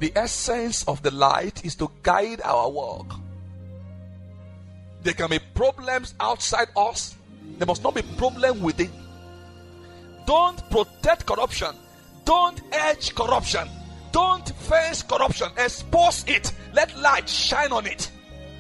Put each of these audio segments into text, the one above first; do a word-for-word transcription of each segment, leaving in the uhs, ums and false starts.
The essence of the light is to guide our walk. There can be problems outside us. There must not be problem within. Don't protect corruption. Don't edge corruption. Don't fence corruption. Expose it. Let light shine on it.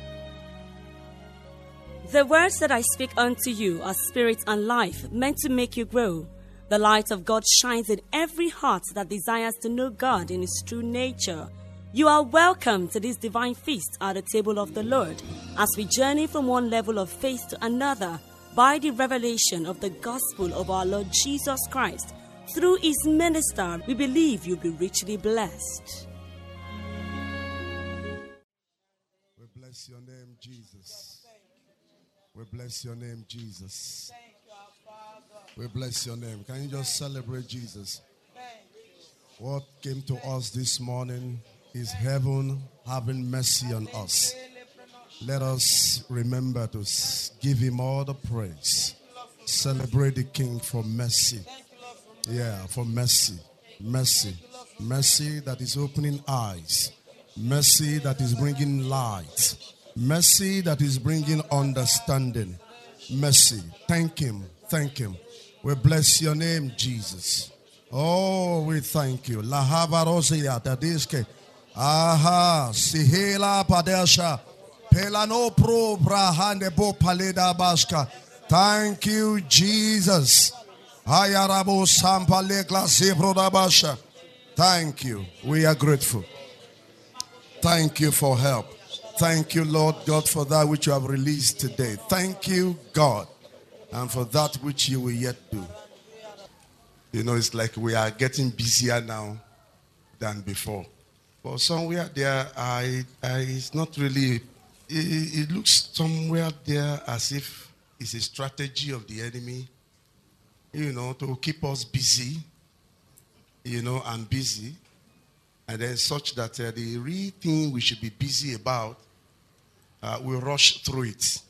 The words that I speak unto you are spirit and life, meant to make you grow. The light of God shines in every heart that desires to know God in His true nature. You are welcome to this divine feast at the table of the Lord as we journey from one level of faith to another by the revelation of the gospel of our Lord Jesus Christ. Through His minister, we believe you'll be richly blessed. We bless your name, Jesus. We bless your name, Jesus. We bless your name. Can you just celebrate Jesus? What came to us this morning is heaven having mercy on us. Let us remember to give Him all the praise. Celebrate the King for mercy. Yeah, for mercy. Mercy. Mercy that is opening eyes. Mercy that is bringing light. Mercy that is bringing understanding. Mercy. Thank Him. Thank Him. We bless your name, Jesus. Oh, we thank you. Lahava Rosia Tadiske. Aha. Sihela Padesha. Pelano Pro Brahande Bo Paleda Baska. Thank you, Jesus. Ayarabo Sampale Glasi Brodabasha. Thank you. We are grateful. Thank you for help. Thank you, Lord God, for that which you have released today. Thank you, God, and for that which you will yet do. You know, it's like we are getting busier now than before. But somewhere there, I, I, it's not really, it, it looks somewhere there as if it's a strategy of the enemy, you know, to keep us busy, you know, and busy. And then such that uh, the real thing we should be busy about, uh, we rush through it.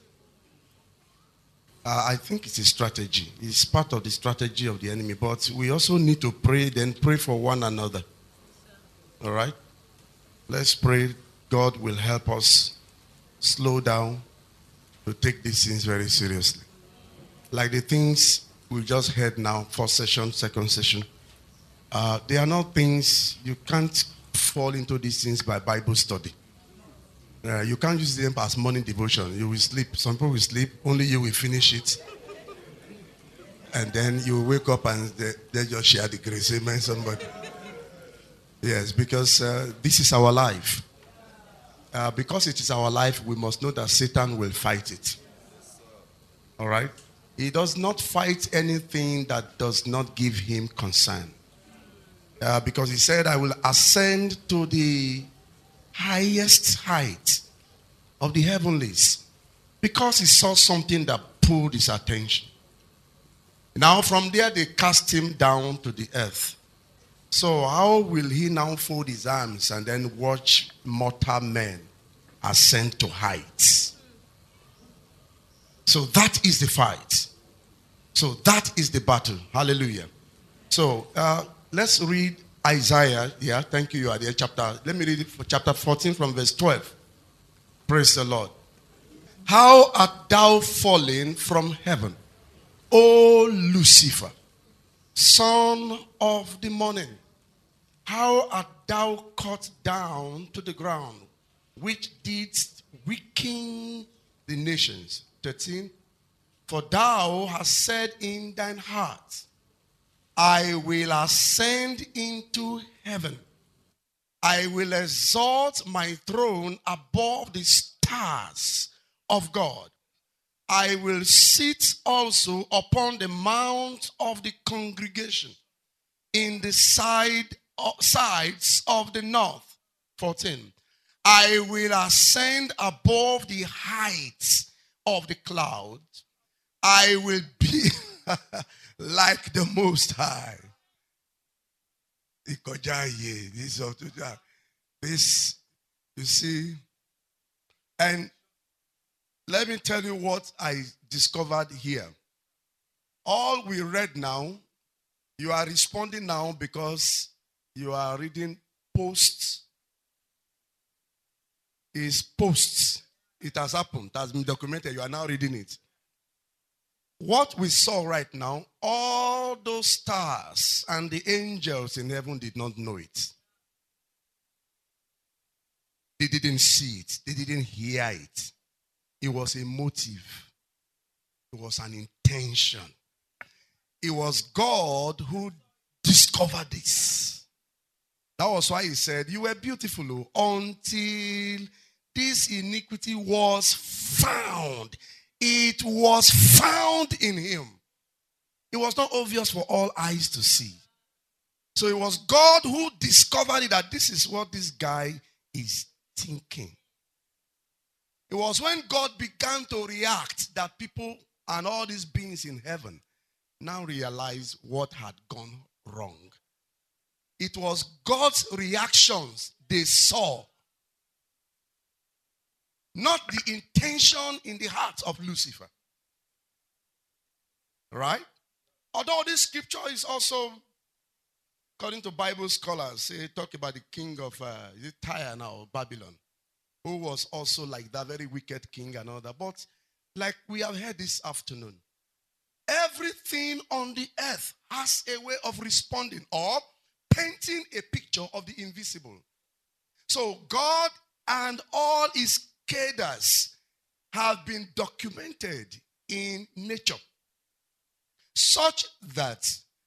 Uh, I think it's a strategy. It's part of the strategy of the enemy. But we also need to pray, then pray for one another. All right? Let's pray God will help us slow down to take these things very seriously. Like the things we just heard now, first session, second session. Uh, they are not things, you can't fall into these things by Bible study. Uh, you can't use them as morning devotion. You will sleep. Some people will sleep. Only you will finish it. And then you will wake up and they, they just share the grace. Amen, somebody. Yes, because uh, this is our life. Uh, because it is our life, we must know that Satan will fight it. All right? He does not fight anything that does not give him concern. Uh, because he said, I will ascend to the highest height of the heavenlies. Because he saw something that pulled his attention. Now from there they cast him down to the earth. So how will he now fold his arms and then watch mortal men ascend to heights? So that is the fight. So that is the battle. Hallelujah. So uh, let's read Isaiah. Yeah, thank you. You are there. Chapter. Let me read it for chapter fourteen from verse twelve. Praise the Lord. How art thou fallen from heaven, O Lucifer, son of the morning? How art thou cut down to the ground, which didst weaken the nations? thirteen. For thou hast said in thine heart, I will ascend into heaven. I will exalt my throne above the stars of God. I will sit also upon the mount of the congregation in the side uh, sides of the north. fourteen. I will ascend above the heights of the clouds. I will be like the Most High. This, you see, and let me tell you what I discovered here. All we read now, you are responding now because you are reading post is posts. It has happened. It has been documented. You are now reading it. What we saw right now, all those stars and the angels in heaven did not know it. They didn't see it. They didn't hear it. It was a motive. It was an intention. It was God who discovered this. That was why he said, you were beautiful until this iniquity was found. It was found in him. It was not obvious for all eyes to see. So it was God who discovered it, that this is what this guy is thinking. It was when God began to react that people and all these beings in heaven now realized what had gone wrong. It was God's reactions they saw, not the intention in the heart of Lucifer. Right? Although this scripture is also, according to Bible scholars, say talk about the king of uh, is it Tyre now, Babylon, who was also like that very wicked king and all that. But like we have heard this afternoon, everything on the earth has a way of responding or painting a picture of the invisible. So God and all his cadres have been documented in nature, such that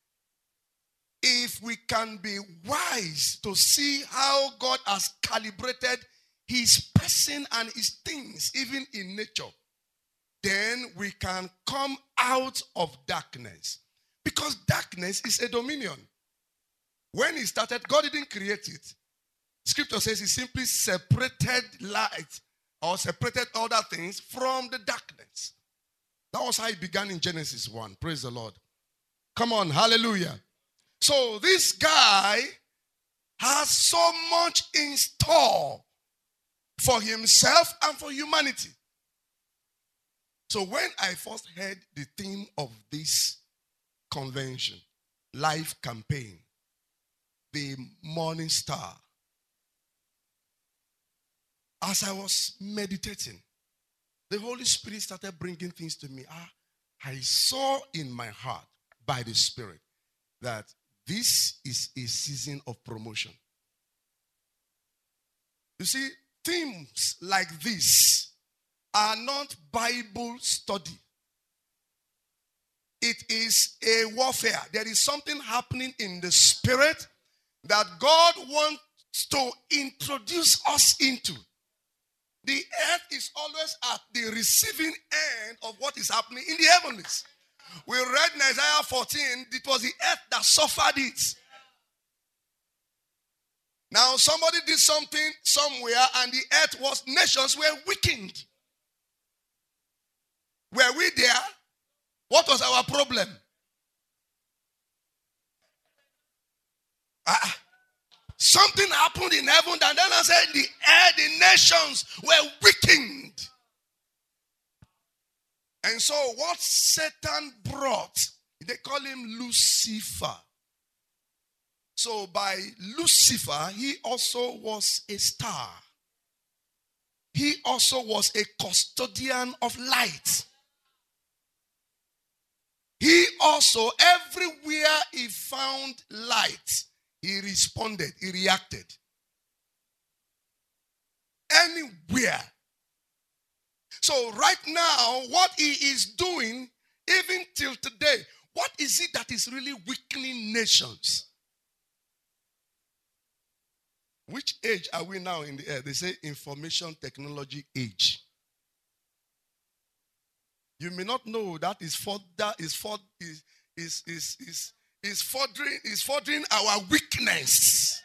if we can be wise to see how God has calibrated his person and his things, even in nature, then we can come out of darkness. Because darkness is a dominion. When he started, God didn't create it. Scripture says he simply separated light or separated other things from the darkness. That was how it began in Genesis one. Praise the Lord. Come on, hallelujah. So this guy has so much in store for himself and for humanity. So when I first heard the theme of this convention, Life Campaign, the Morning Star, as I was meditating, the Holy Spirit started bringing things to me. Ah, I saw in my heart by the Spirit that this is a season of promotion. You see, themes like this are not Bible study. It is a warfare. There is something happening in the spirit that God wants to introduce us into. The earth is always at the receiving end of what is happening in the heavens. We read in Isaiah fourteen, it was the earth that suffered it. Now somebody did something somewhere and the earth was, nations were weakened. Were we there? What was our problem? Uh, something happened in heaven, and then I said the air, the nations were weakened. And so what Satan brought, they call him Lucifer. So by Lucifer, he also was a star. He also was a custodian of light. He also, everywhere he found light, he responded, he reacted. Anywhere. So right now, what he is doing, even till today, what is it that is really weakening nations? Which age are we now in the air? They say information technology age. You may not know that is for that is for is is is is is furthering is furthering our weakness.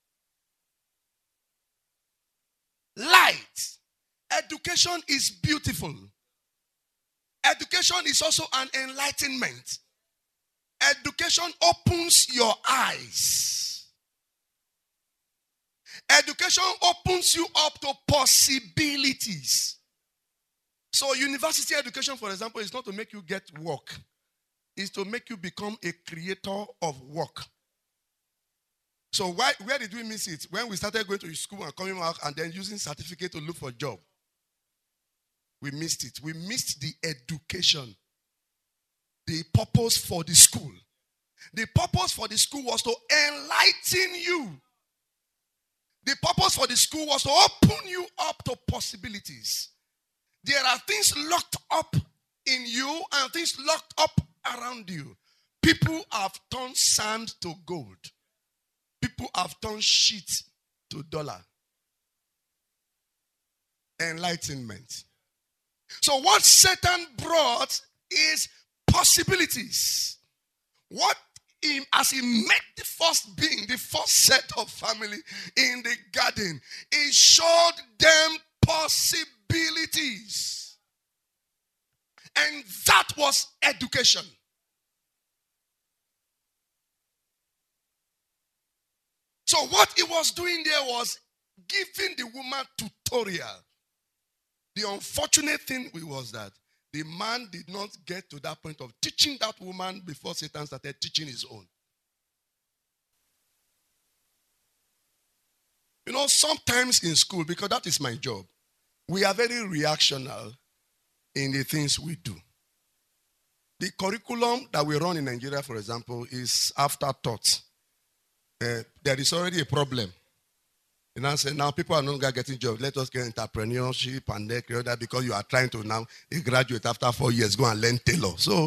Light. Education is beautiful. Education is also an enlightenment. Education opens your eyes. Education opens you up to possibilities. So university education, for example, is not to make you get work. It's to make you become a creator of work. So why, where did we miss it? When we started going to school and coming back and then using certificate to look for a job. We missed it. We missed the education. The purpose for the school. The purpose for the school was to enlighten you. The purpose for the school was to open you up to possibilities. There are things locked up in you and things locked up around you. People have turned sand to gold. People have turned shit to dollar. Enlightenment. So what Satan brought is possibilities. What he, as he made the first being, the first set of family in the garden, he showed them possibilities. And that was education. So what he was doing there was giving the woman tutorial. The unfortunate thing was that the man did not get to that point of teaching that woman before Satan started teaching his own. You know, sometimes in school, because that is my job, we are very reactional in the things we do. The curriculum that we run in Nigeria, for example, is afterthought. Uh, there is already a problem. You know, say now people are no longer getting jobs. Let us get entrepreneurship and that because you are trying to now a graduate after four years go and learn tailor. So,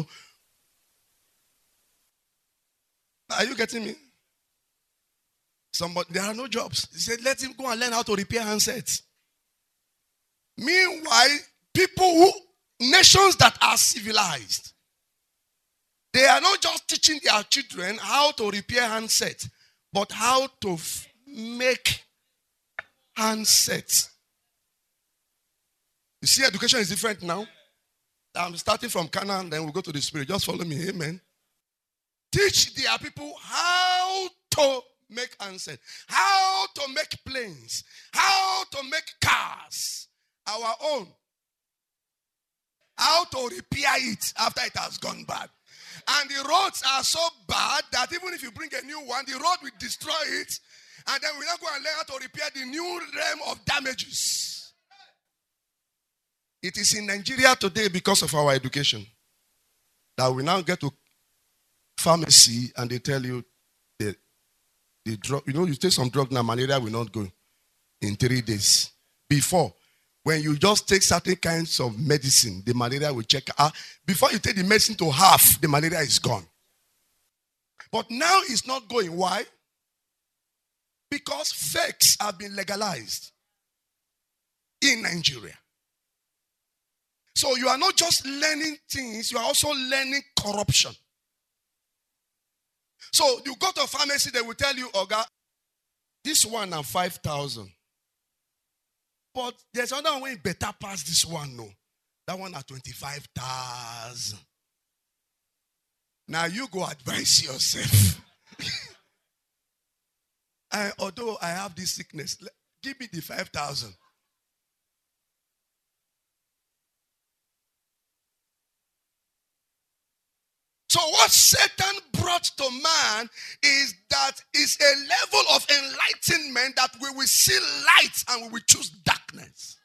are you getting me? Somebody, there are no jobs. He said, let him go and learn how to repair handsets. Meanwhile, people who, nations that are civilized, they are not just teaching their children how to repair handsets, but how to f- make handsets. You see, education is different now. I'm starting from Canaan, then we'll go to the Spirit. Just follow me, amen. Teach their people how to make handsets, how to make planes, how to make cars, our own. How to repair it after it has gone bad. And the roads are so bad that even if you bring a new one, the road will destroy it. And then we now go and learn how to repair the new realm of damages. It is in Nigeria today because of our education that we now get to pharmacy and they tell you the, the drug, you know, you take some drug now, malaria will not go in three days. Before, when you just take certain kinds of medicine, the malaria will check out. Before you take the medicine to half, the malaria is gone. But now it's not going. Why? Because fakes have been legalized in Nigeria. So you are not just learning things, you are also learning corruption. So you go to a pharmacy, they will tell you, Oga, this one are five thousand. But there's another one better pass this one, no. That one at twenty-five thousand. Now you go advise yourself. I, although I have this sickness, give me the five thousand. So what Satan brought to man is that is a level of enlightenment that we will see light and we will choose darkness.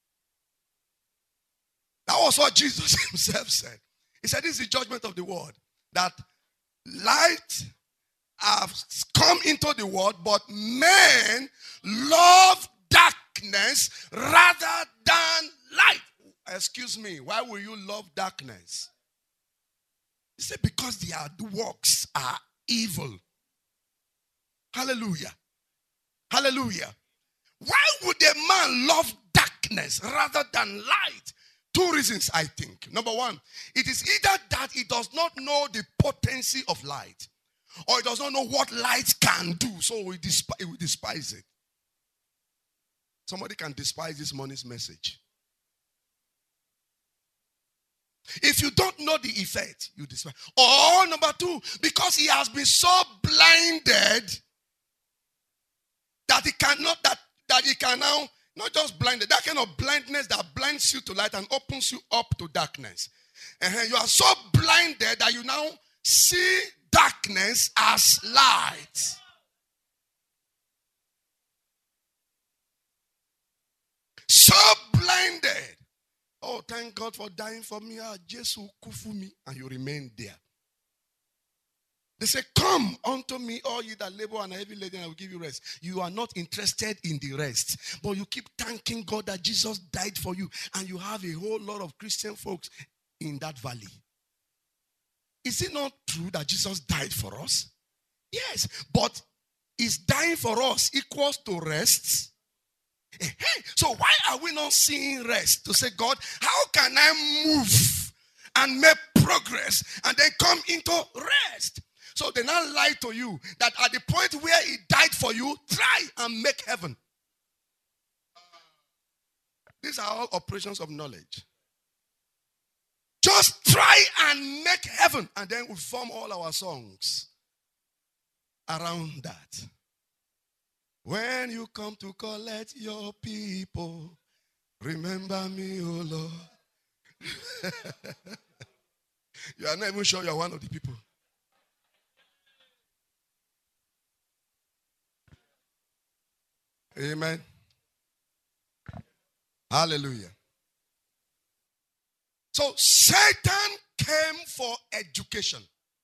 That was what Jesus himself said. He said, this is the judgment of the world. That light has come into the world, but men love darkness rather than light. Excuse me, why will you love darkness? He said, because their works are evil. Hallelujah. Hallelujah. Why would a man love darkness rather than light? Two reasons, I think. Number one, it is either that he does not know the potency of light, or he does not know what light can do, so he, desp- he will despise it. Somebody can despise this morning's message. If you don't know the effect, you despise. Or number two, because he has been so blinded that he cannot, that, that he can now, not just blinded, that kind of blindness that blinds you to light and opens you up to darkness. And you are so blinded that you now see darkness as light. oh, thank God for dying for me. Ah, Jesus kufu me. And you remain there. They say, come unto me, all you that labor and are heavy laden, and I will give you rest. You are not interested in the rest. But you keep thanking God that Jesus died for you. And you have a whole lot of Christian folks in that valley. Is it not true that Jesus died for us? Yes. But is dying for us equals to rest? Hey, so why are we not seeing rest? To say, God, how can I move and make progress and then come into rest? So they now lie to you that at the point where he died for you, try and make heaven. These are all operations of knowledge. Just try and make heaven. And then we form all our songs around that. When you come to collect your people, remember me, oh Lord. You are not even sure you are one of the people. Amen. Hallelujah. So Satan came for education.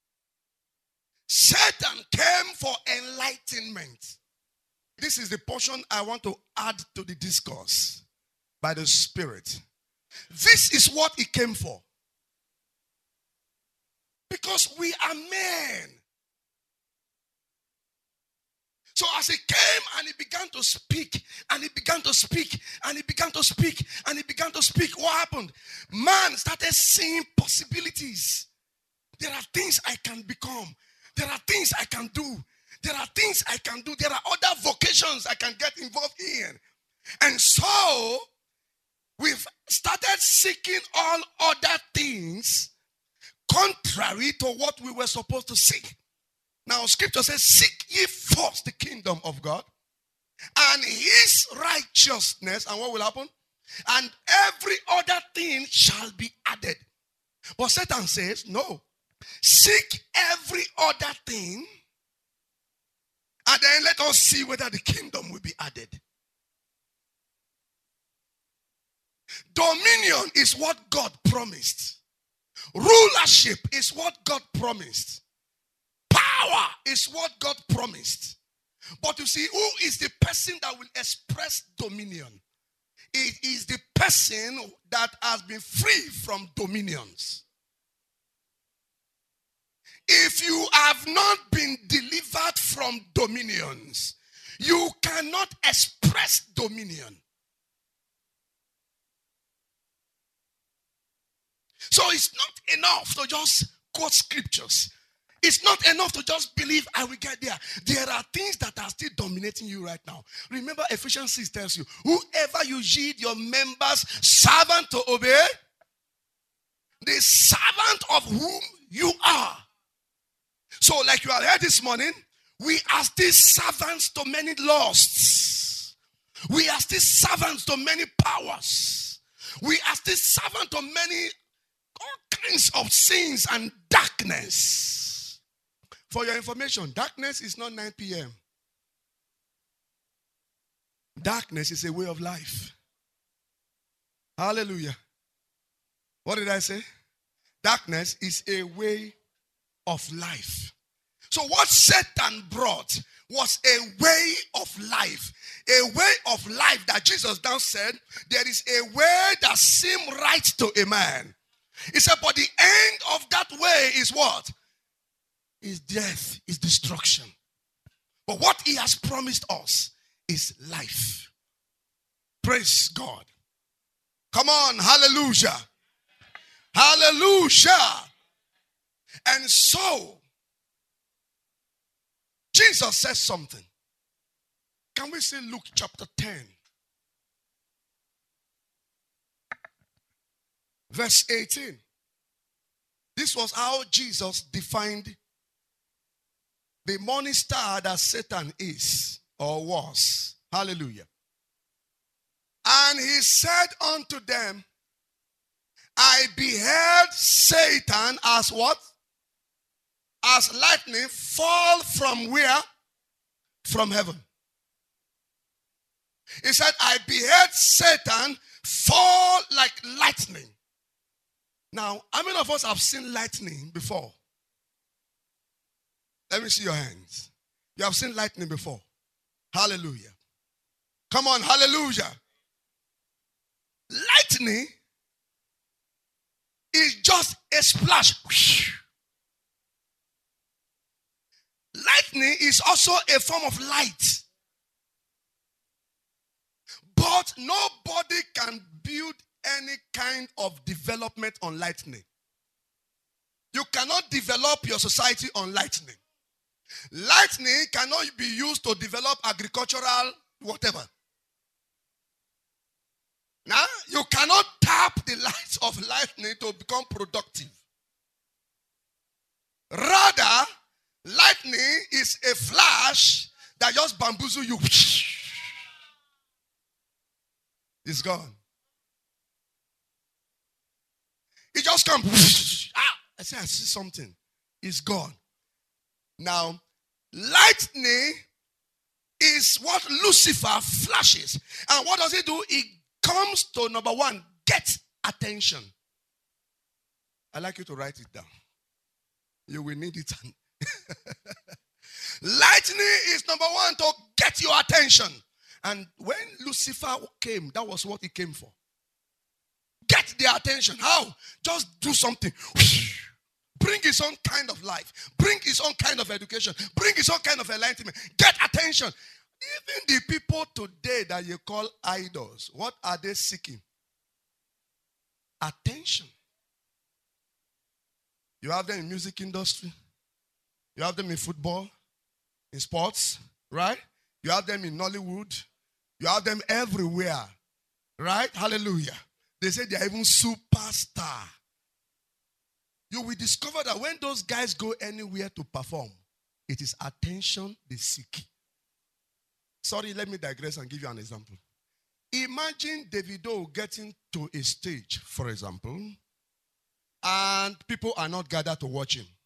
Satan came for enlightenment. This is the portion I want to add to the discourse by the Spirit. This is what he came for. Because we are men. So as he came and he began to speak, and he began to speak, and he began to speak, and he began to speak, what happened? Man started seeing possibilities. There are things I can become. There are things I can do. There are things I can do. There are other vocations I can get involved in. And so, we've started seeking all other things contrary to what we were supposed to seek. Now, scripture says, seek ye first the kingdom of God and his righteousness. And what will happen? And every other thing shall be added. But Satan says, no. Seek every other thing, and then let us see whether the kingdom will be added. Dominion is what God promised. Rulership is what God promised. Power is what God promised. But you see, who is the person that will express dominion? It is the person that has been free from dominions. If you have not been delivered from dominions, you cannot express dominion. So it's not enough to just quote scriptures. It's not enough to just believe I will get there. There are things that are still dominating you right now. Remember, Ephesians six tells you, whoever you yield your members servant to obey, the servant of whom you are. So like you have heard this morning, we are still servants to many lusts. We are still servants to many powers. We are still servants to many all kinds of sins and darkness. For your information, darkness is not nine p.m. Darkness is a way of life. Hallelujah. What did I say? Darkness is a way of life. So what Satan brought was a way of life. A way of life that Jesus now said, there is a way that seems right to a man. He said, but the end of that way is what? Is death, is destruction. But what he has promised us is life. Praise God. Come on, hallelujah. Hallelujah. And so, Jesus says something. Can we see Luke chapter ten? Verse eighteen. This was how Jesus defined the morning star that Satan is or was. Hallelujah. And he said unto them, I beheld Satan as what? As lightning fall from where? From heaven. He said, I beheld Satan fall like lightning. Now, how many of us have seen lightning before? Let me see your hands. You have seen lightning before. Hallelujah. Come on, hallelujah. Lightning is just a splash. Lightning is also a form of light. But nobody can build any kind of development on lightning. You cannot develop your society on lightning. Lightning cannot be used to develop agricultural whatever. Now, you cannot tap the light of lightning to become productive. Rather, lightning is a flash that just bamboozles you. It's gone. It just comes. Ah, I say I see something. It's gone. Now, lightning is what Lucifer flashes. And what does it do? It comes to number one, get attention. I'd like you to write it down. You will need it. Lightning is number one to get your attention. And when Lucifer came, that was what he came for. Get their attention. How? Just do something. Bring his own kind of life. Bring his own kind of education. Bring his own kind of enlightenment. Get attention. Even the people today that you call idols, what are they seeking? Attention. You have them in music industry. You have them in football, in sports, right? You have them in Nollywood. You have them everywhere, right? Hallelujah. They say they are even superstar. You will discover that when those guys go anywhere to perform, it is attention they seek. Sorry, let me digress and give you an example. Imagine Davido getting to a stage, for example, and people are not gathered to watch him.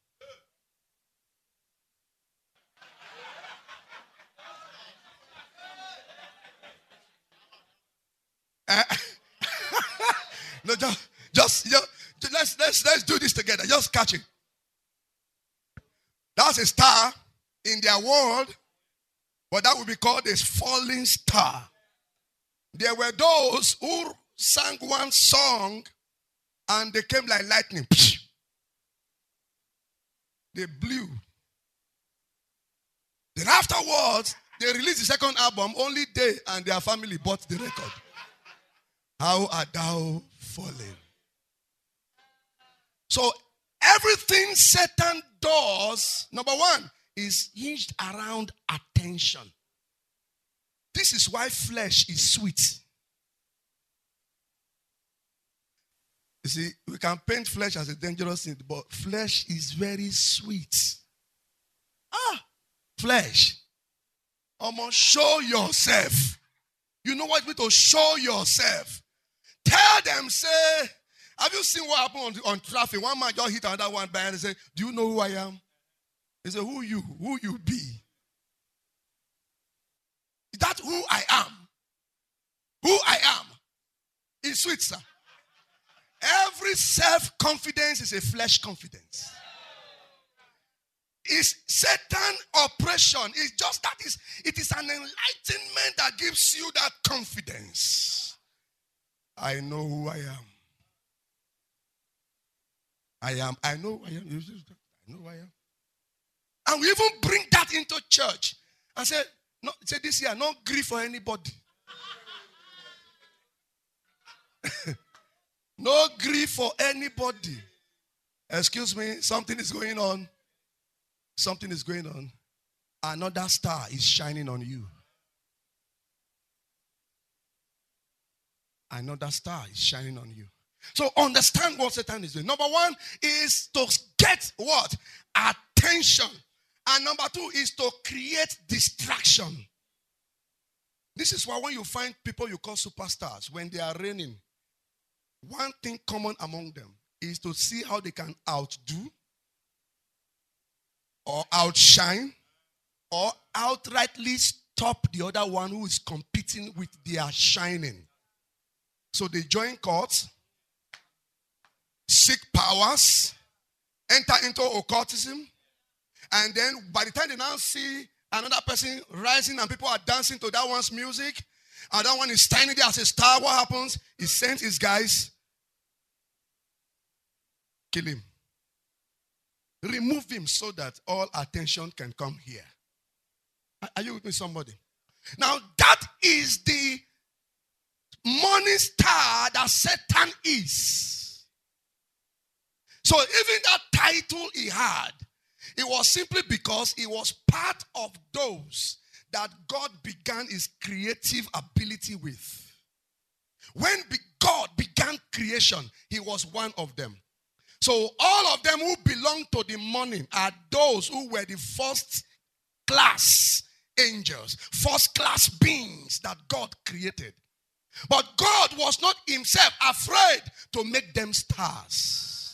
Uh, no, just, just, just let's, let's, let's do this together. Just catch it. That's a star in their world, but that would be called a falling star. There were those who sang one song and they came like lightning. They blew. Then afterwards, they released the second album. Only they and their family bought the record. How art thou fallen? So everything Satan does, number one, is hinged around attention. This is why flesh is sweet. You see, we can paint flesh as a dangerous thing, but flesh is very sweet. Ah, flesh. Almost show yourself. You know what it means to show yourself? Tell them, say, have you seen what happened on, on traffic? One man just hit another one by and say, do you know who I am? He said, who you? Who you be? Is that who I am? Who I am? It's sweet, sir. Every self-confidence is a flesh confidence. It's Satan oppression. It's just that is it is an enlightenment that gives you that confidence. I know who I am. I am. I know who I am. I know who I am. And we even bring that into church and say, no, say this year, no grief for anybody. No grief for anybody. Excuse me, something is going on. Something is going on. Another star is shining on you. Another star is shining on you. So understand what Satan is doing. Number one is to get what? Attention. And number two is to create distraction. This is why when you find people you call superstars, when they are reigning, one thing common among them is to see how they can outdo or outshine or outrightly stop the other one who is competing competing with their shining. So they join courts, seek powers, enter into occultism, and then by the time they now see another person rising and people are dancing to that one's music, and that one is standing there as a star, what happens? He sends his guys, kill him. Remove him so that all attention can come here. Are you with me, somebody? Now, that is the morning star that Satan is. So even that title he had, it was simply because he was part of those that God began his creative ability with. When God began creation, he was one of them. So all of them who belong to the morning are those who were the first class angels, first class beings that God created. But God was not himself afraid to make them stars.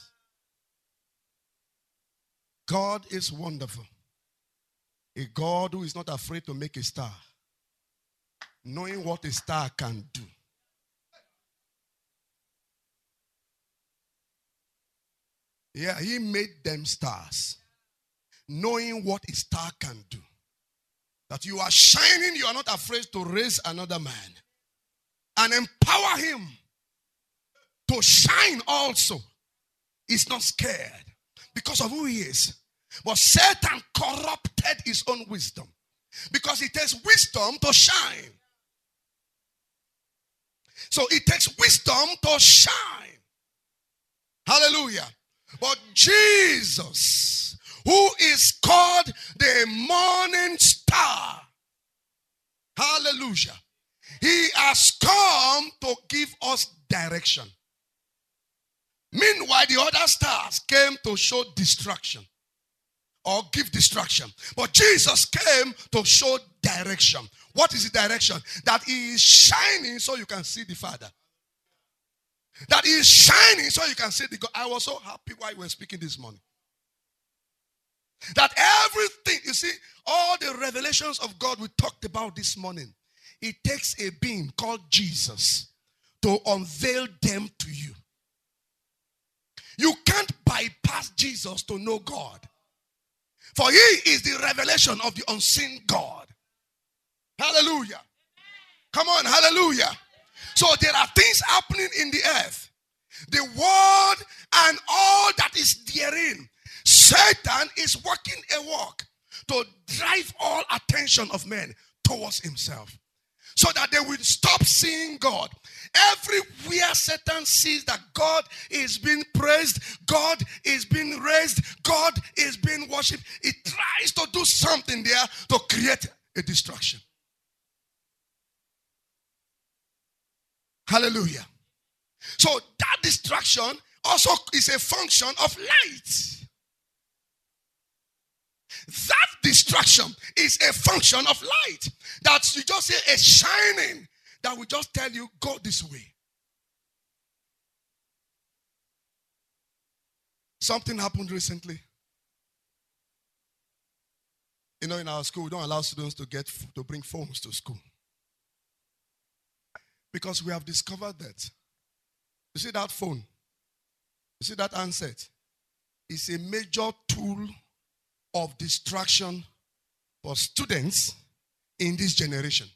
God is wonderful. A God who is not afraid to make a star, knowing what a star can do. Yeah, he made them stars, knowing what a star can do. That you are shining, you are not afraid to raise another man and empower him to shine also. He's not scared because of who he is. But Satan corrupted his own wisdom because it takes wisdom to shine. So it takes wisdom to shine. Hallelujah. But Jesus, who is called the morning star, hallelujah, he has come to give us direction. Meanwhile, the other stars came to show destruction or give destruction. But Jesus came to show direction. What is the direction? That he is shining so you can see the Father. That he is shining so you can see the God. I was so happy while you were speaking this morning. That everything, you see, all the revelations of God we talked about this morning, it takes a being called Jesus to unveil them to you. You can't bypass Jesus to know God. For he is the revelation of the unseen God. Hallelujah. Come on, hallelujah. So there are things happening in the earth. The world and all that is therein. Satan is working a work to drive all attention of men towards himself. So that they will stop seeing God. Everywhere Satan sees that God is being praised, God is being raised, God is being worshipped, he tries to do something there to create a distraction. Hallelujah. So that distraction also is a function of light. That distraction is a function of light. That you just say a shining that will just tell you, go this way. Something happened recently. You know, in our school, we don't allow students to get to bring phones to school. Because we have discovered that. You see that phone? You see that handset? It's a major tool of distraction for students in this generation.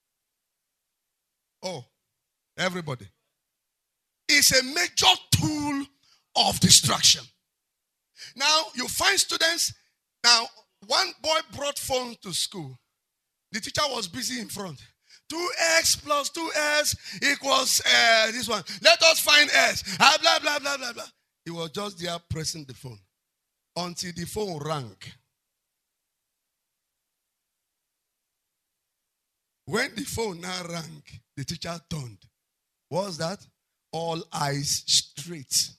Oh, everybody. It's a major tool of distraction. Now, you find students, now, one boy brought phone to school. The teacher was busy in front. two x plus two s equals uh, this one. Let us find s. Ah, blah, blah, blah, blah, blah. He was just there pressing the phone until the phone rang. When the phone now rang, the teacher turned. What was that? All eyes straight.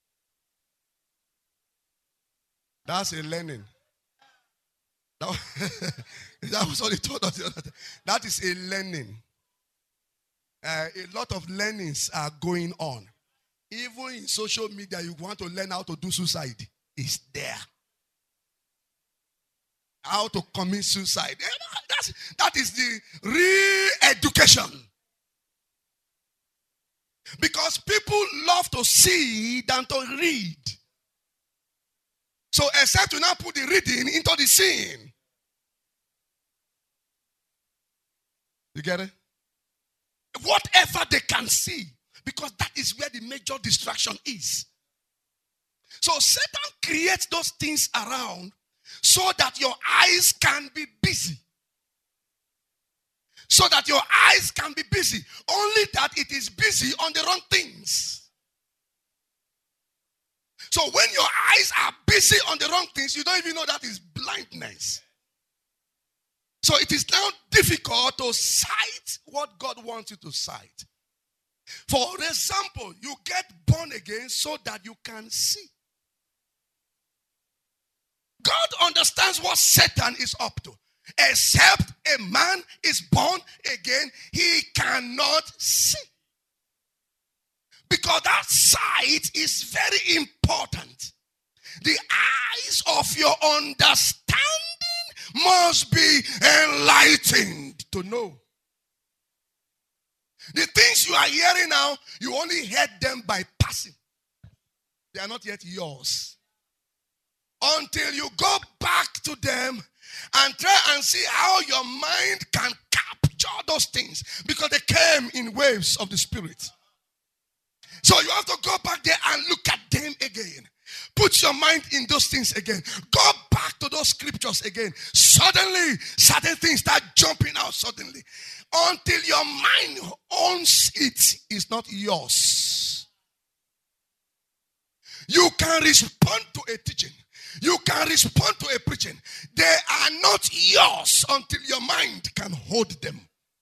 That's a learning. That, that was what he told us the other time. That is a learning. Uh, a lot of learnings are going on. Even in social media, you want to learn how to do suicide. It's there. How to commit suicide. That's, that is the real education. Because people love to see than to read. So except to now put the reading into the seeing. You get it? Whatever they can see. Because that is where the major distraction is. So Satan creates those things around so that your eyes can be busy. So that your eyes can be busy. Only that it is busy on the wrong things. So when your eyes are busy on the wrong things, you don't even know that is blindness. So it is now difficult to sight what God wants you to sight. For example, you get born again so that you can see. God understands what Satan is up to. Except a man is born again, he cannot see. Because that sight is very important. The eyes of your understanding must be enlightened to know. The things you are hearing now, you only heard them by passing. They are not yet yours. Until you go back to them and try and see how your mind can capture those things. Because they came in waves of the Spirit. So you have to go back there and look at them again. Put your mind in those things again. Go back to those scriptures again. Suddenly, certain things start jumping out suddenly. Until your mind owns it, is not yours. You can respond to a teaching. You can respond to a preaching. They are not yours until your mind can hold them.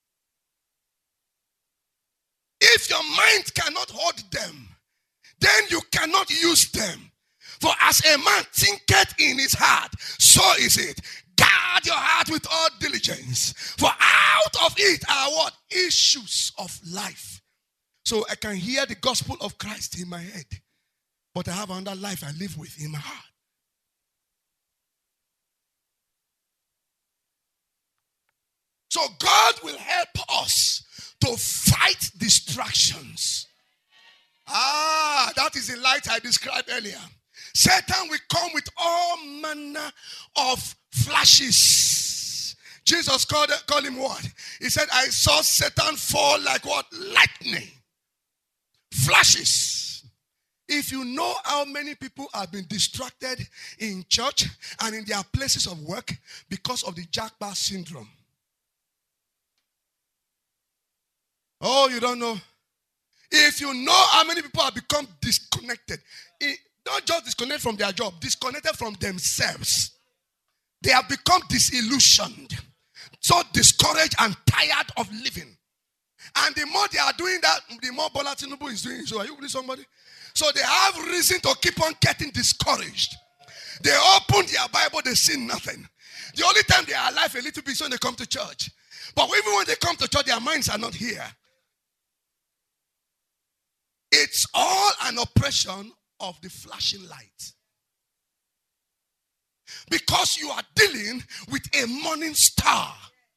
If your mind cannot hold them, then you cannot use them. For as a man thinketh in his heart, so is it. Guard your heart with all diligence. For out of it are what? Issues of life. So I can hear the gospel of Christ in my head. But I have another life I live with in my heart. So God will help us to fight distractions. Ah, that is the light I described earlier. Satan will come with all manner of flashes. Jesus called, called him what? He said, I saw Satan fall like what? Lightning. Flashes. If you know how many people have been distracted in church and in their places of work because of the jackpot syndrome. Oh, you don't know. If you know how many people have become disconnected, it, not just disconnected from their job, disconnected from themselves. They have become disillusioned, so discouraged and tired of living. And the more they are doing that, the more Bola Tinubu is doing. So are you with somebody? So they have reason to keep on getting discouraged. They open their Bible, they see nothing. The only time they are alive a little bit is when they come to church. But even when they come to church, their minds are not here. It's all an oppression of the flashing light. Because you are dealing with a morning star.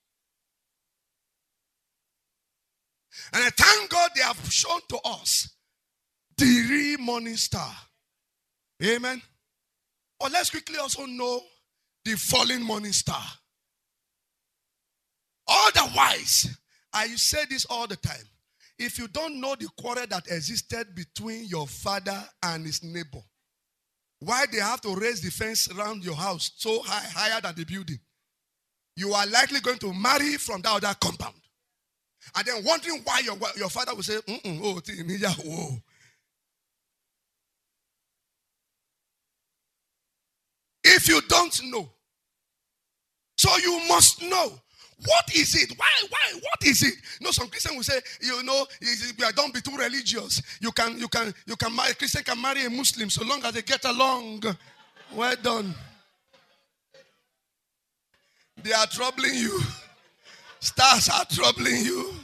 And I thank God they have shown to us the real morning star. Amen. But let's quickly also know the fallen morning star. Otherwise, I say this all the time. If you don't know the quarrel that existed between your father and his neighbor, why they have to raise the fence around your house so high, higher than the building, you are likely going to marry from that other compound. And then wondering why your, your father will say, mm-mm, oh, whoa. If you don't know, so you must know. What is it? Why? Why? What is it? You know, some Christians will say, you know, don't be too religious. You can, you can, you can marry, a Christian can marry a Muslim so long as they get along. Well done. They are troubling you. Stars are troubling you.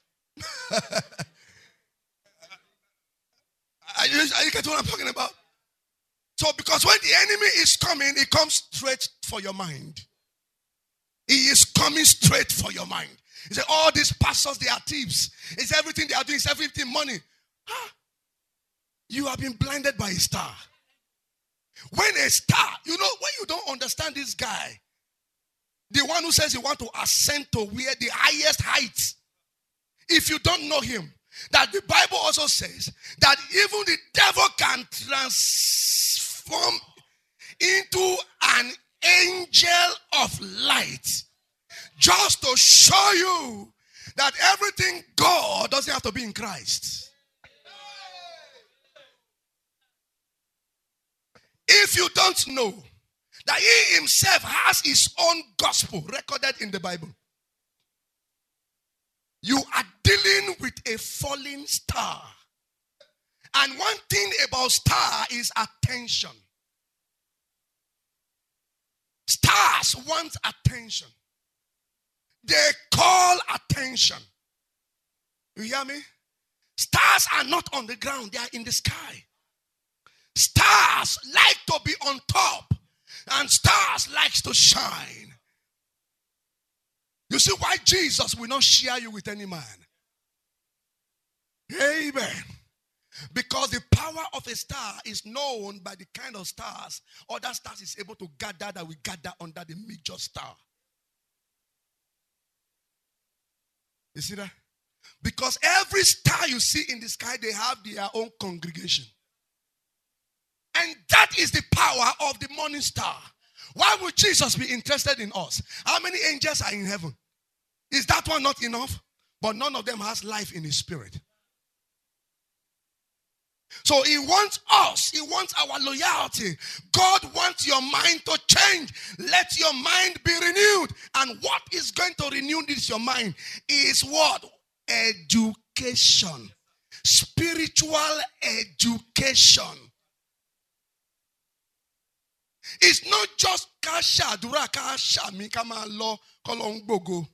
Are you, are you getting what I'm talking about? So, because when the enemy is coming, he comes straight for your mind. He is coming straight for your mind. He said, all these pastors, they are thieves. It's everything they are doing, it's everything money. Huh? You have been blinded by a star. When a star, you know, when you don't understand this guy, the one who says he wants to ascend to where the highest heights, if you don't know him, that the Bible also says that even the devil can transform into an angel of light, just to show you that everything God doesn't have to be in Christ. If you don't know that he himself has his own gospel recorded in the Bible, you are dealing with a falling star. And one thing about star is attention. Stars want attention. They call attention. You hear me? Stars are not on the ground, they are in the sky. Stars like to be on top, and stars likes to shine. You see why Jesus will not share you with any man? Amen. Because the power of a star is known by the kind of stars other stars is able to gather that we gather under the major star. You see that? Because every star you see in the sky, they have their own congregation. And that is the power of the morning star. Why would Jesus be interested in us? How many angels are in heaven? Is that one not enough? But none of them has life in his spirit. So he wants us. He wants our loyalty. God wants your mind to change. Let your mind be renewed. And what is going to renew this your mind is what? Education. Spiritual education. It's not just kasha dura kasha mi kama lo kolongbogo.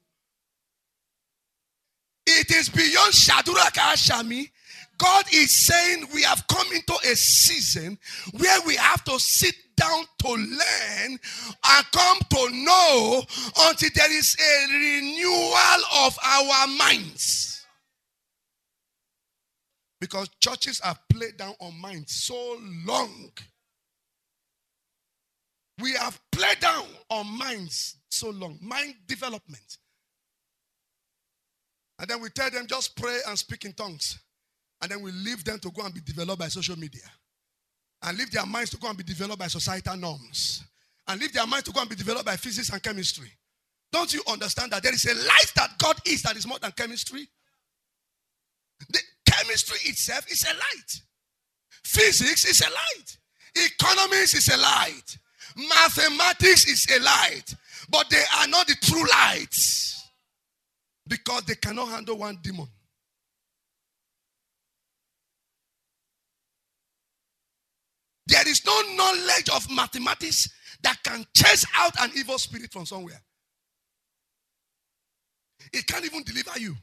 It is beyond shadura kasha mi. God is saying we have come into a season where we have to sit down to learn and come to know until there is a renewal of our minds. Because churches have played down on minds so long. We have played down on minds so long. Mind development. And then we tell them just pray and speak in tongues. And then we leave them to go and be developed by social media. And leave their minds to go and be developed by societal norms. And leave their minds to go and be developed by physics and chemistry. Don't you understand that there is a light that God is that is more than chemistry? The chemistry itself is a light. Physics is a light. Economics is a light. Mathematics is a light. But they are not the true lights. Because they cannot handle one demon. There is no knowledge of mathematics that can chase out an evil spirit from somewhere. It can't even deliver you.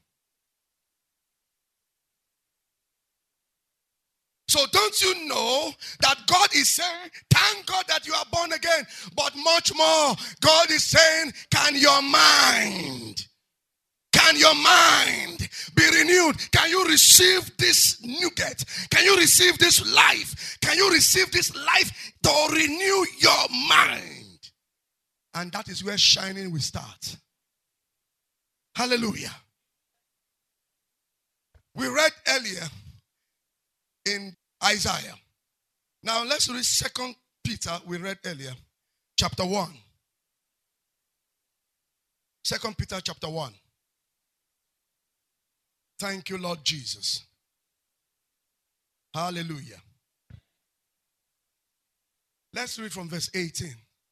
So don't you know that God is saying, thank God that you are born again. But much more, God is saying, can your mind, can your mind be renewed? Can you receive this nougat? Can you receive this life? Can you receive this life to renew your mind? And that is where shining will start. Hallelujah. We read earlier in Isaiah. Now let's read Second Peter, we read earlier, chapter one. Second Peter chapter one. Thank you, Lord Jesus. Hallelujah. Let's read from verse eighteen.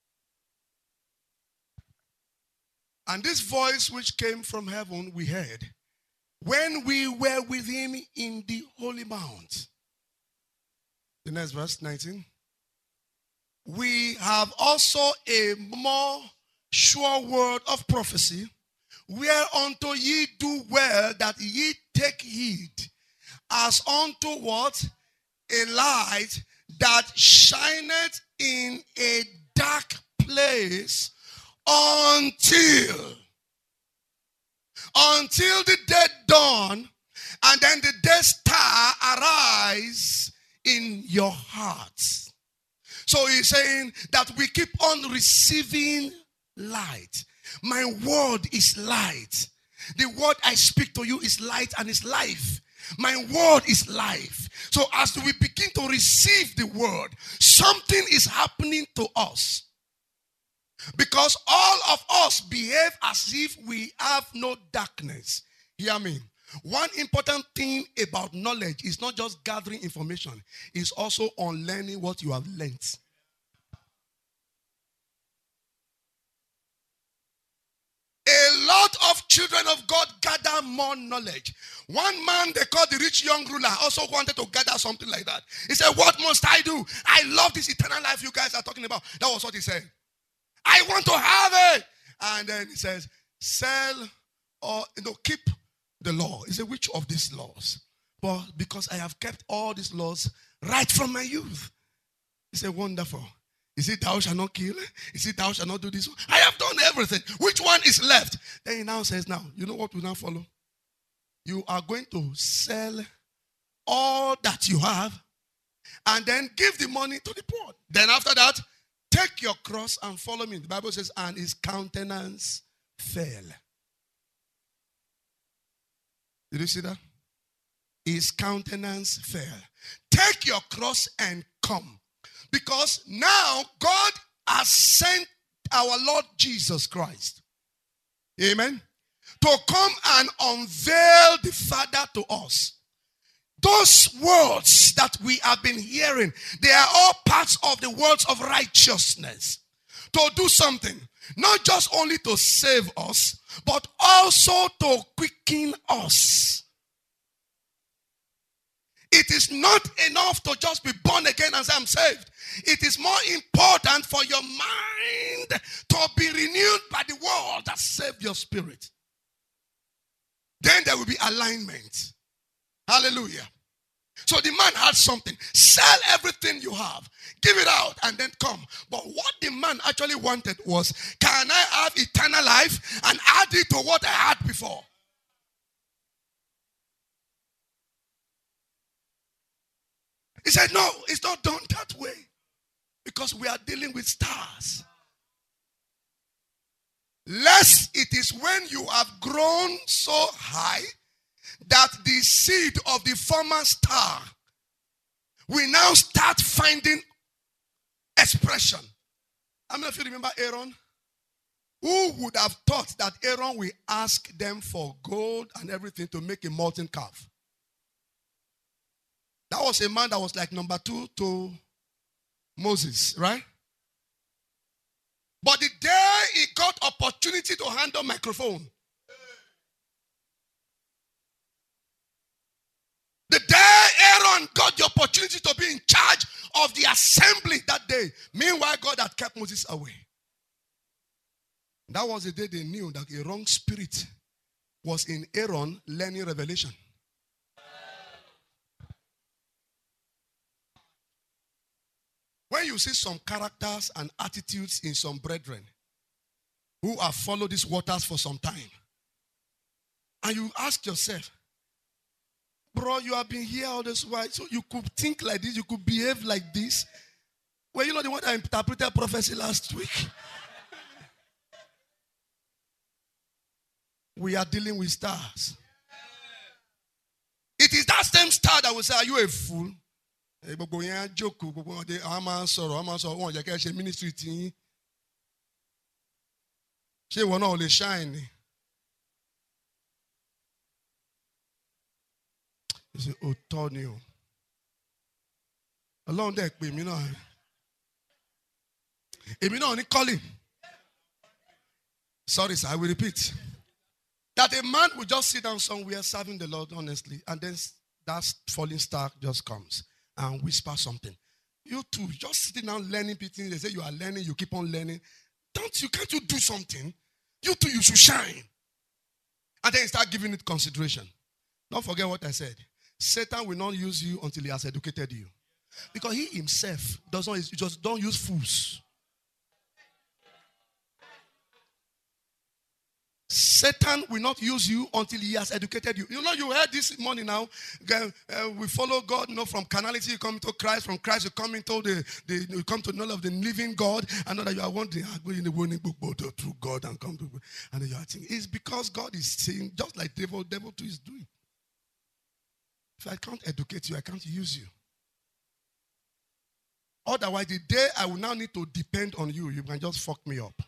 And this voice which came from heaven we heard when we were with him in the holy mount. The next verse, nineteen. We have also a more sure word of prophecy, whereunto ye do well that ye take heed, as unto what? A light that shineth in a dark place until, until the day dawn, and then the day star arise in your hearts. So he's saying that we keep on receiving light. My word is light. The word I speak to you is light and is life. My word is life. So as we begin to receive the word, something is happening to us. Because all of us behave as if we have no darkness. Hear me. One important thing about knowledge is not just gathering information. It's also unlearning what you have learned. A lot of children of God gather more knowledge. One man they called the rich young ruler also wanted to gather something like that. He said, what must I do? I love this eternal life you guys are talking about. That was what he said. I want to have it. And then he says, sell or you know, keep the law. He said, which of these laws? But because I have kept all these laws right from my youth. He said, wonderful. Is it thou shalt not kill? Is it thou shalt not do this? I have done everything. Which one is left? Then he now says, now, you know what will now follow? You are going to sell all that you have and then give the money to the poor. Then after that, take your cross and follow me. The Bible says, and his countenance fell. Did you see that? His countenance fell. Take your cross and come. Because now God has sent our Lord Jesus Christ. Amen. To come and unveil the Father to us. Those words that we have been hearing, they are all parts of the words of righteousness. To do something. Not just only to save us, but also to quicken us. It is not enough to just be born again and say, I'm saved. It is more important for your mind to be renewed by the word that saved your spirit. Then there will be alignment. Hallelujah. So the man had something. Sell everything you have. Give it out and then come. But what the man actually wanted was, can I have eternal life and add it to what I had before? He said, no, it's not done that way. Because we are dealing with stars. Lest it is when you have grown so high that the seed of the former star will now start finding expression. How many of you remember Aaron? Who would have thought that Aaron will ask them for gold and everything to make a molten calf? That was a man that was like number two to Moses, right? But the day he got opportunity to handle microphone, the day Aaron got the opportunity to be in charge of the assembly that day, meanwhile God had kept Moses away. That was the day they knew that a wrong spirit was in Aaron learning revelation. When you see some characters and attitudes in some brethren who have followed these waters for some time, and you ask yourself, bro, you have been here all this while, so you could think like this, you could behave like this. Well, you know the one that interpreted prophecy last week? We are dealing with stars. It is that same star that will say, are you a fool? Ministry team. She will not only shine. You say, oh, Tonio. Along there, me know. If you know, only call him. Sorry, sir, I will repeat. That a man will just sit down somewhere serving the Lord honestly, and then that falling star just comes and whisper something. You too, just sitting down learning things. They say you are learning, you keep on learning. Don't you, can't you do something? You too, you should shine. And then you start giving it consideration. Don't forget what I said. Satan will not use you until he has educated you. Because he himself does not, he just don't use fools. Satan will not use you until he has educated you. You know, you heard this morning now. Uh, uh, we follow God, you know, from carnality you come to Christ, from Christ you come into the, the you come to knowledge of the living God. And know that you are wondering, I go in the warning book, but through God and come to, and then you are thinking, it's because God is saying, just like devil, devil too is doing. If I can't educate you, I can't use you. Otherwise, the day I will now need to depend on you, you can just fuck me up.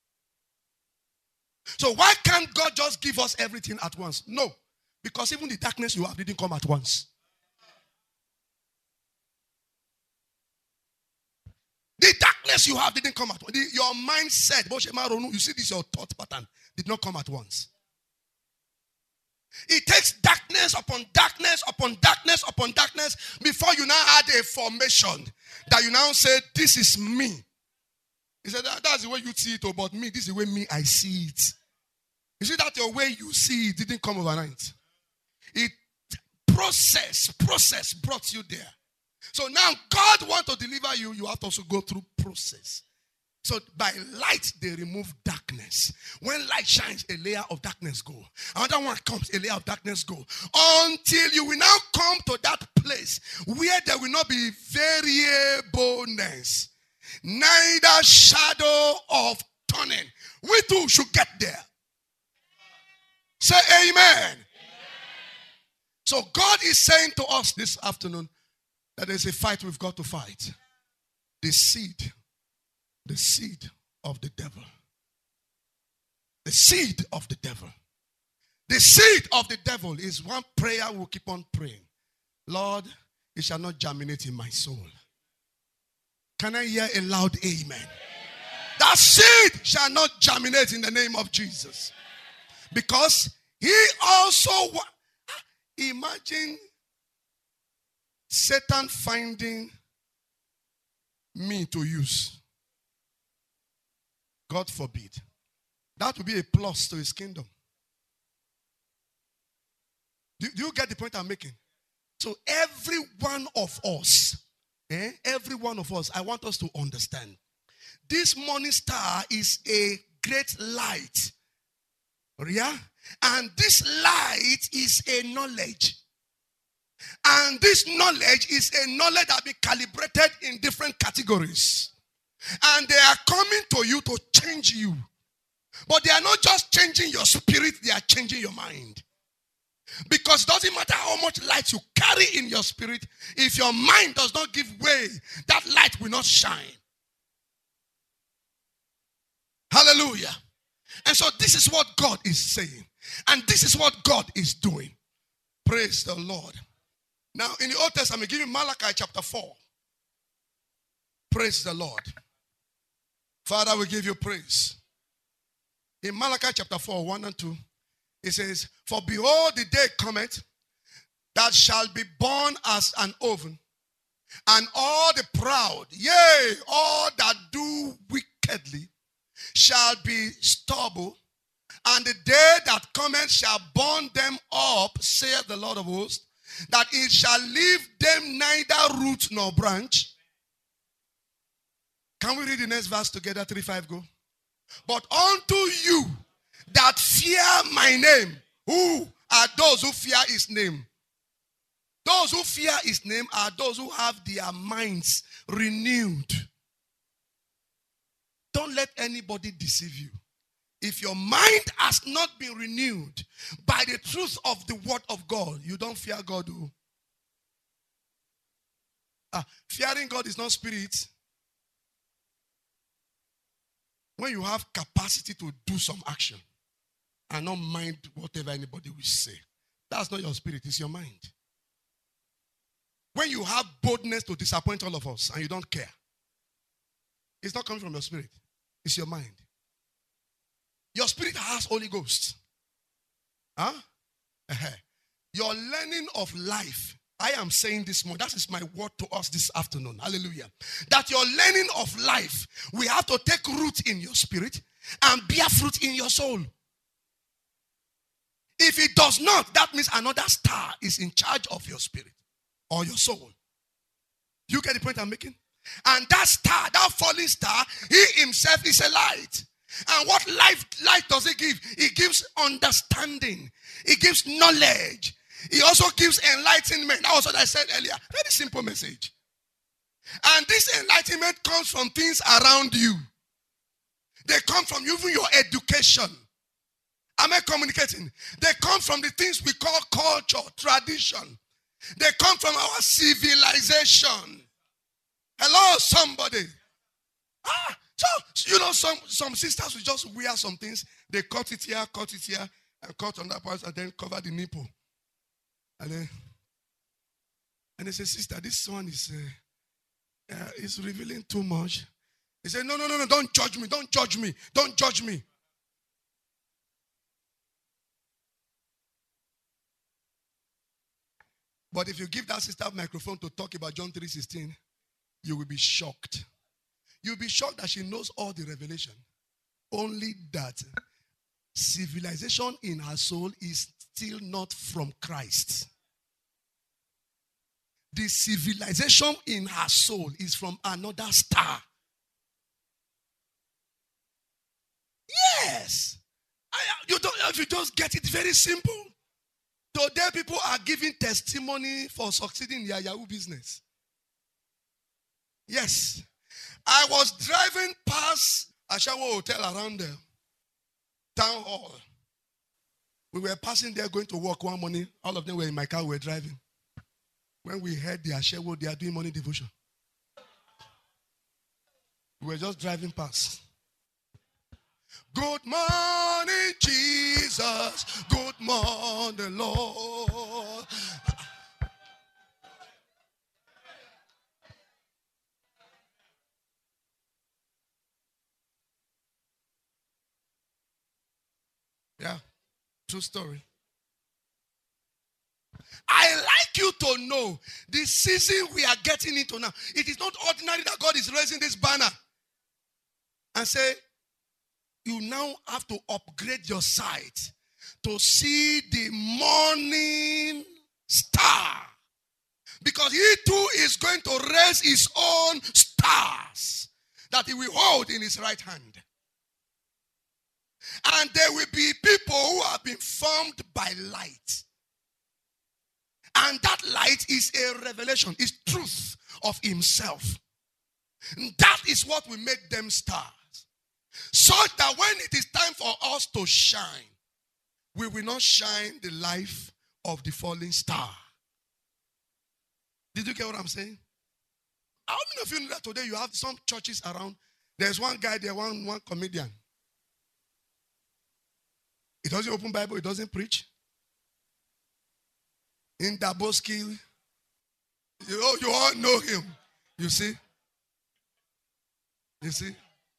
So why can't God just give us everything at once? No. Because even the darkness you have didn't come at once. The darkness you have didn't come at once. The, your mindset, you see this, your thought pattern did not come at once. It takes darkness upon darkness upon darkness upon darkness before you now add a formation that you now say, this is me. He said, that, that's the way you see it, but me, this is the way me, I see it. You see that your way you see it didn't come overnight. It process, process brought you there. So now God wants to deliver you, you have to also go through process. So by light, they remove darkness. When light shines, a layer of darkness go. Another one comes, a layer of darkness go. Until you will now come to that place where there will not be variableness. Neither shadow of turning. We too should get there. Say amen. Amen. So God is saying to us this afternoon that there's a fight we've got to fight. The seed. The seed of the devil. The seed of the devil. The seed of the devil is one prayer we'll keep on praying. Lord, it shall not germinate in my soul. Can I hear a loud amen? Amen. That seed shall not germinate in the name of Jesus. Because he also, imagine Satan finding me to use. God forbid. That would be a plus to his kingdom. Do, do you get the point I'm making? So every one of us, eh, every one of us, I want us to understand. This morning star is a great light. Yeah? And this light is a knowledge. And this knowledge is a knowledge that be calibrated in different categories. And they are coming to you to change you. But they are not just changing your spirit, they are changing your mind. Because it doesn't matter how much light you carry in your spirit, if your mind does not give way, that light will not shine. Hallelujah. And so this is what God is saying. And this is what God is doing. Praise the Lord. Now in the Old Testament, I'm giving Malachi chapter four. Praise the Lord. Father, we give you praise. In Malachi chapter four, one and two, it says, for behold, the day cometh that shall be born as an oven, and all the proud, yea, all that do wickedly, shall be stubble, and the day that cometh shall burn them up, saith the Lord of hosts, that it shall leave them neither root nor branch. Can we read the next verse together? three, five, go. But unto you that fear my name, who are those who fear his name? Those who fear his name are those who have their minds renewed. Don't let anybody deceive you. If your mind has not been renewed by the truth of the word of God, you don't fear God. Oh. Ah, fearing God is not spirit. When you have capacity to do some action and not mind whatever anybody will say, that's not your spirit, it's your mind. When you have boldness to disappoint all of us and you don't care, it's not coming from your spirit, it's your mind. Your spirit has Holy Ghost. Huh? Uh-huh. Your learning of life, I am saying this morning, that is my word to us this afternoon. Hallelujah. That your learning of life, we have to take root in your spirit and bear fruit in your soul. If it does not, that means another star is in charge of your spirit or your soul. You get the point I'm making? And that star, that falling star, he himself is a light. And what life, light does it give? It gives understanding. It gives knowledge. It also gives enlightenment. That was what I said earlier. Very simple message. And this enlightenment comes from things around you. They come from even your education. Am I communicating? They come from the things we call culture, tradition. They come from our civilization. Hello, somebody. Ah, so, you know, some, some sisters will just wear some things. They cut it here, cut it here, and cut on that part, and then cover the nipple. And then, and they say, sister, this one is, uh, uh, is revealing too much. He said, no, no, no, no, don't judge me, don't judge me, don't judge me. But if you give that sister a microphone to talk about John three sixteen, you will be shocked. You'll be shocked that she knows all the revelation. Only that civilization in her soul is still not from Christ. The civilization in her soul is from another star. Yes. I, you don't, if you just get it, very simple. Today people are giving testimony for succeeding in their Yahoo business. Yes. I was driving past Ashawo Hotel around the town hall. We were passing there going to work one morning. All of them were in my car, we were driving. When we heard the Ashawo, they are doing morning devotion. We were just driving past. Good morning, Jesus. Good morning, Lord. Yeah, true story. I like you to know the season we are getting into now. It is not ordinary that God is raising this banner and say, you now have to upgrade your sight to see the morning star. Because he too is going to raise his own stars that he will hold in his right hand. And there will be people who have been formed by light. And that light is a revelation, is truth of himself. And that is what will make them stars. So that when it is time for us to shine, we will not shine the life of the falling star. Did you get what I'm saying? How many of you know that today you have some churches around? There's one guy there, one, one comedian. He doesn't open Bible, he doesn't preach. In Daboski, you, you all know him. You see? You see?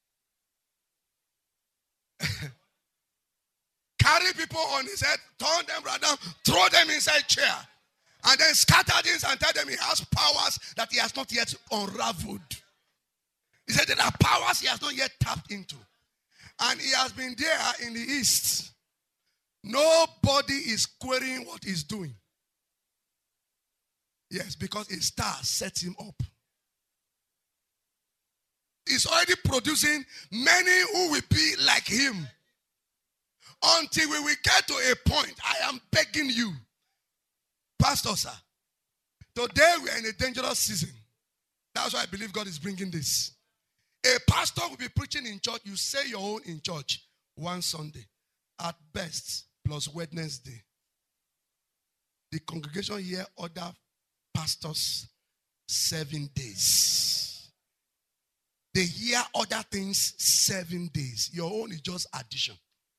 Carry people on his head, turn them right down, throw them inside chair, and then scatter things and tell them he has powers that he has not yet unraveled. He said there are powers he has not yet tapped into. And he has been there in the east. Nobody is querying what he's doing. Yes, because a star sets him up. He's already producing many who will be like him. Until we will get to a point, I am begging you, Pastor sir, today we are in a dangerous season. That's why I believe God is bringing this. A pastor will be preaching in church. You say your own in church one Sunday, at best, plus Wednesday. The congregation here other pastors seven days. They hear other things seven days. Your own is just addition.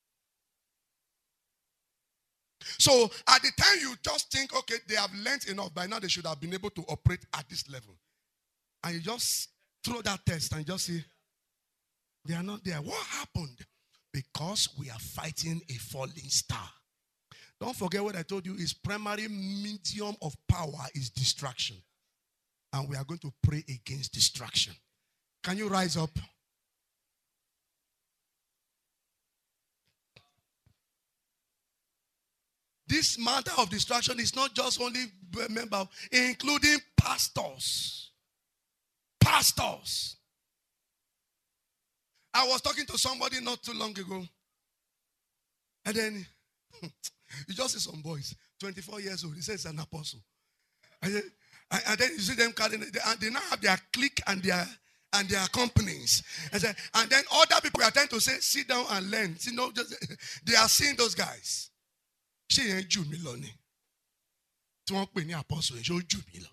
So at the time you just think, okay, they have learned enough. By now they should have been able to operate at this level. And you just throw that test and just say, they are not there. What happened? Because we are fighting a falling star. Don't forget what I told you, is primary medium of power is distraction. And we are going to pray against distraction. Can you rise up? This matter of distraction is not just only member, including pastors. Pastors. I was talking to somebody not too long ago. And then you just see some boys, twenty-four years old. He says an apostle. And then, and then you see them carrying, they, they now have their clique and their and their companies. And, say, and then other people are trying to say, sit down and learn. See, no, just, they are seeing those guys. She ain't Jew Miloni. Don't be an apostle. She Jew Miloni.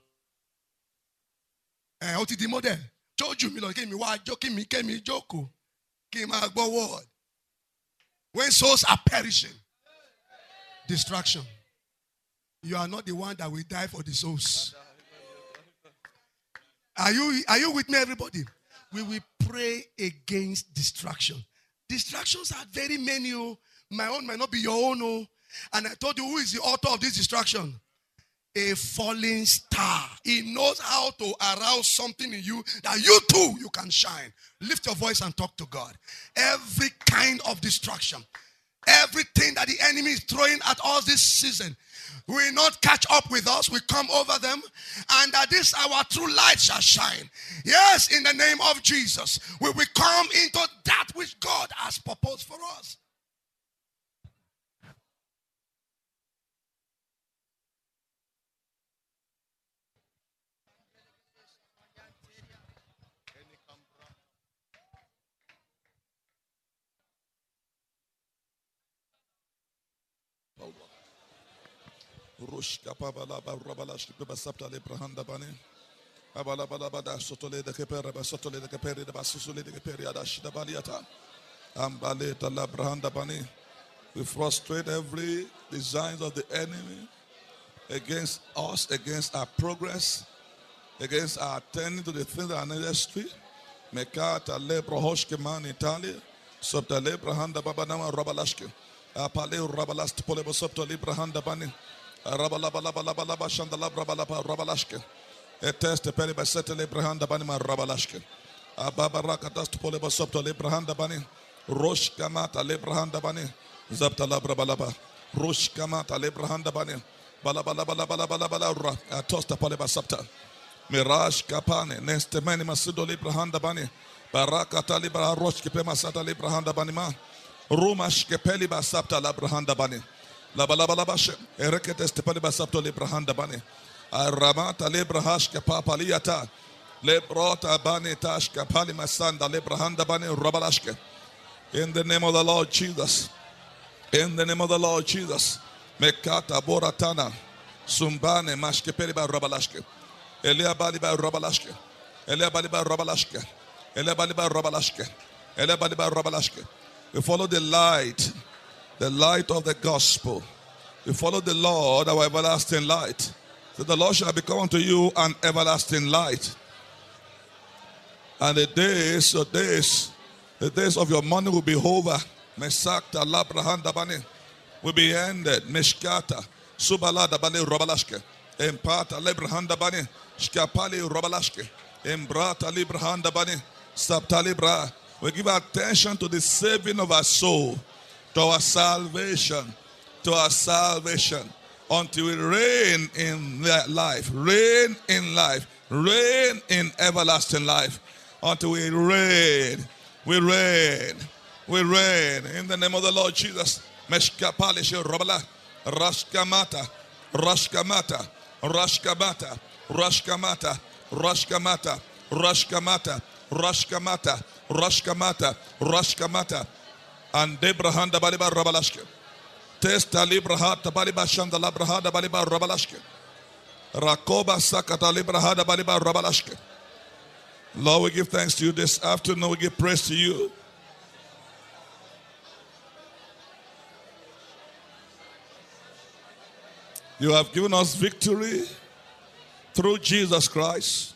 Eh, how did the model? Jew Miloni came me why joking me came me joke. Came out go word. When souls are perishing, distraction. You are not the one that will die for the souls. Are you, are you with me, everybody? We will pray against distraction. Distractions are very many. Oh. My own might not be your own. Oh. And I told you, who is the author of this distraction? A falling star. He knows how to arouse something in you that you too, you can shine. Lift your voice and talk to God. Every kind of distraction, everything that the enemy is throwing at us this season, will not catch up with us. We come over them, and that this our true light shall shine. Yes, in the name of Jesus, we will come into that which God has proposed for us. Rushka Pabala Rabalash Basapta Lebrahanda Bani Abala Balabada Sotole de Capera Sotole de Caperi de Basusuli de Caperiadash de Baliata Ambaleta Labrahanda Bani. We frustrate every designs of the enemy against us, against our progress, against our attending to the things that are necessary. Mekata Lebrohoshke Man Italia Sopta Lebrahanda Babanama Rabalashke Apale Rabalast Polebo Sopta Lebrahanda Bani. Rabalabalabalabalaba Shandalabrabalaba Rabalashke. A test to Peri by Settle Abrahanda Banima Rabalashke. Ababarakatas to Poleba Sopto Lebrahanda Bani. Rosh Kamata Lebrahanda Bani. Zapta Labrabalaba. Rosh Kamata Lebrahanda Bani. Balabalabalabalabala. A toast to Poleba Sapta. Mirage Kapane. Nestemani Masido Lebrahanda Bani. Barakata Libra Rosh Kepema Sata Lebrahanda Banima. Rumash Kepeli Basapta Labrahanda Bani. La balabalabashe, erekete stepani basapto lebrahanda bani, aramata lebrahash kapapaliata, lebrota bani tash kapali masanda lebrahanda bani rabalashke. In the name of the Lord Jesus, in the name of the Lord Jesus, mekata boratana, sumbane mashkepeli ba rabalashke, elia bali ba rabalashke, elia bali ba rabalashke, elia bali ba rabalashke, elia bali ba rabalashke. We follow the light. The light of the gospel. We follow the Lord, our everlasting light. So the Lord shall become unto you an everlasting light. And the days, the days, the days of your money will be over. Mesakta labrahanda bani will be ended. Meshkata subalada bani robalashke. Empata librahanda bani shkapali robalashke. Embrata librahanda bani sapta libra. We give attention to the saving of our soul. To our salvation, to our salvation, until we reign in life, reign in life, reign in everlasting life, until we reign, we reign, we reign in the name of the Lord Jesus. Meshkapalishe Robala, Rashkamata, Rashkamata, Rashkamata, Rashkamata, Rashkamata, Rashkamata, Rashkamata, Rashkamata, Rashkamata. And Debrahanda Baliba Rabalashke. Testa Librahata Baliba Shandala Brahada Baliba Rabalashke. Rakoba Sakata Librahada Baliba Rabalashke. Lord, we give thanks to you this afternoon. We give praise to you. You have given us victory through Jesus Christ.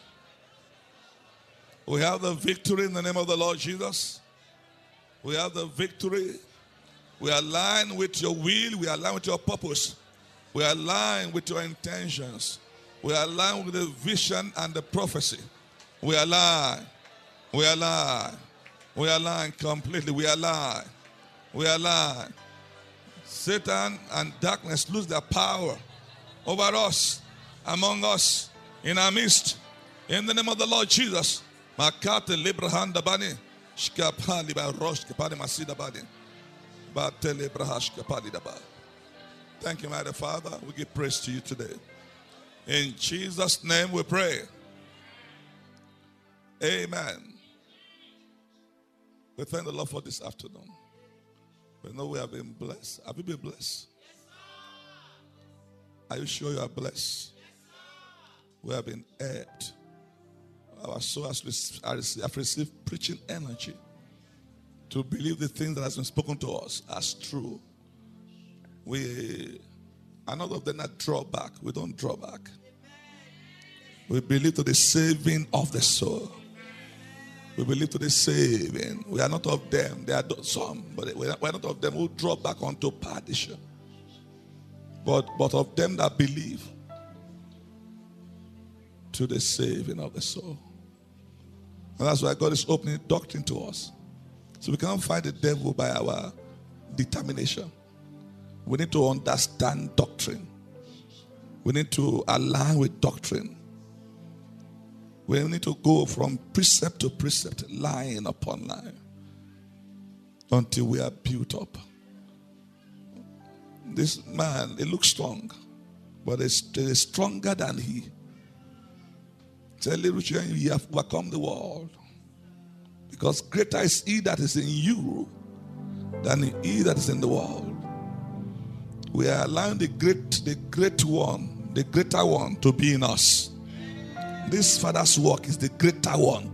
We have the victory in the name of the Lord Jesus. We have the victory. We align with your will. We align with your purpose. We align with your intentions. We align with the vision and the prophecy. We align. We align. We align completely. We align. We align. Satan and darkness lose their power over us, among us, in our midst. In the name of the Lord Jesus. Makate librahanda bani. Shkapali ba rosh kapali masida badi. Ba tele brahash kapali daba. Thank you, mighty Father. We give praise to you today. In Jesus' name we pray. Amen. We thank the Lord for this afternoon. We know we have been blessed. Have you been blessed? Are you sure you are blessed? We have been helped. Our soul has received, received preaching energy to believe the things that has been spoken to us as true. We are not of them that draw back. We don't draw back. We believe to the saving of the soul. We believe to the saving. We are not of them. There are some, but we are not of them who draw back onto perdition. But, but of them that believe to the saving of the soul. And that's why God is opening doctrine to us. So we cannot fight the devil by our determination. We need to understand doctrine. We need to align with doctrine. We need to go from precept to precept, line upon line, until we are built up. This man, he looks strong, but he is stronger than he. Tell little children, you have overcome the world. Because greater is he that is in you than he that is in the world. We are allowing the great, the great one, the greater one to be in us. This Father's work is the greater one.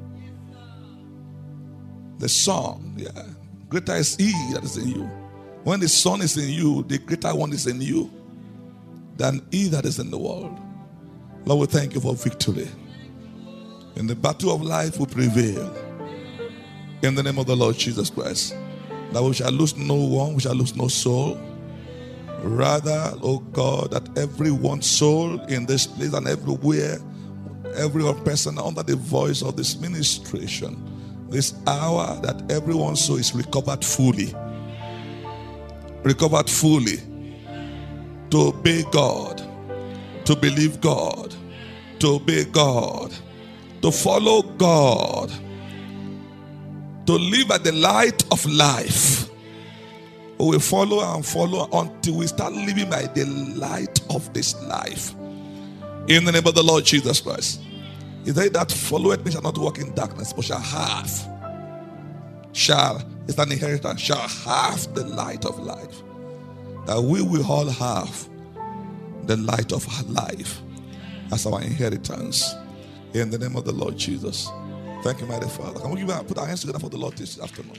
The Son, yeah. Greater is he that is in you. When the Son is in you, the greater one is in you than he that is in the world. Lord, we thank you for victory. In the battle of life, we prevail. In the name of the Lord Jesus Christ. That we shall lose no one, we shall lose no soul. Rather, oh God, that everyone's soul in this place and everywhere, every person under the voice of this ministration, this hour, that everyone's soul is recovered fully. Recovered fully. To obey God. To believe God. To obey God. To follow God. To live by the light of life. We will follow and follow until we start living by the light of this life. In the name of the Lord Jesus Christ. He said that followeth me shall not walk in darkness, but shall have. Shall, it's an inheritance, shall have the light of life. That we will all have the light of life as our inheritance. In the name of the Lord Jesus. Thank you, mighty Father. Can we give our, put our hands together for the Lord this afternoon?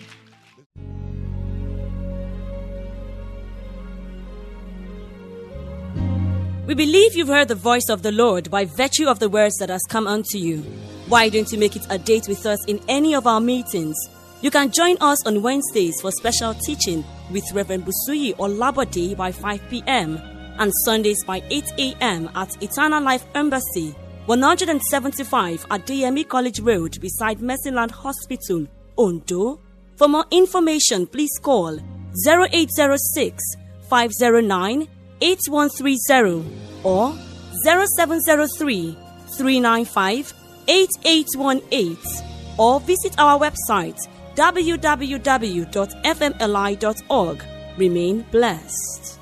We believe you've heard the voice of the Lord by virtue of the words that has come unto you. Why don't you make it a date with us in any of our meetings? You can join us on Wednesdays for special teaching with Reverend Busuyi Olabode by five p.m. and Sundays by eight a.m. at Eternal Life Embassy, one seventy-five at Adeyemi College Road beside Mercyland Hospital, Ondo. For more information, please call zero eight zero six, five zero nine, eight one three zero or zero seven zero three, three nine five, eight eight one eight or visit our website w w w dot f m l i dot org. Remain blessed.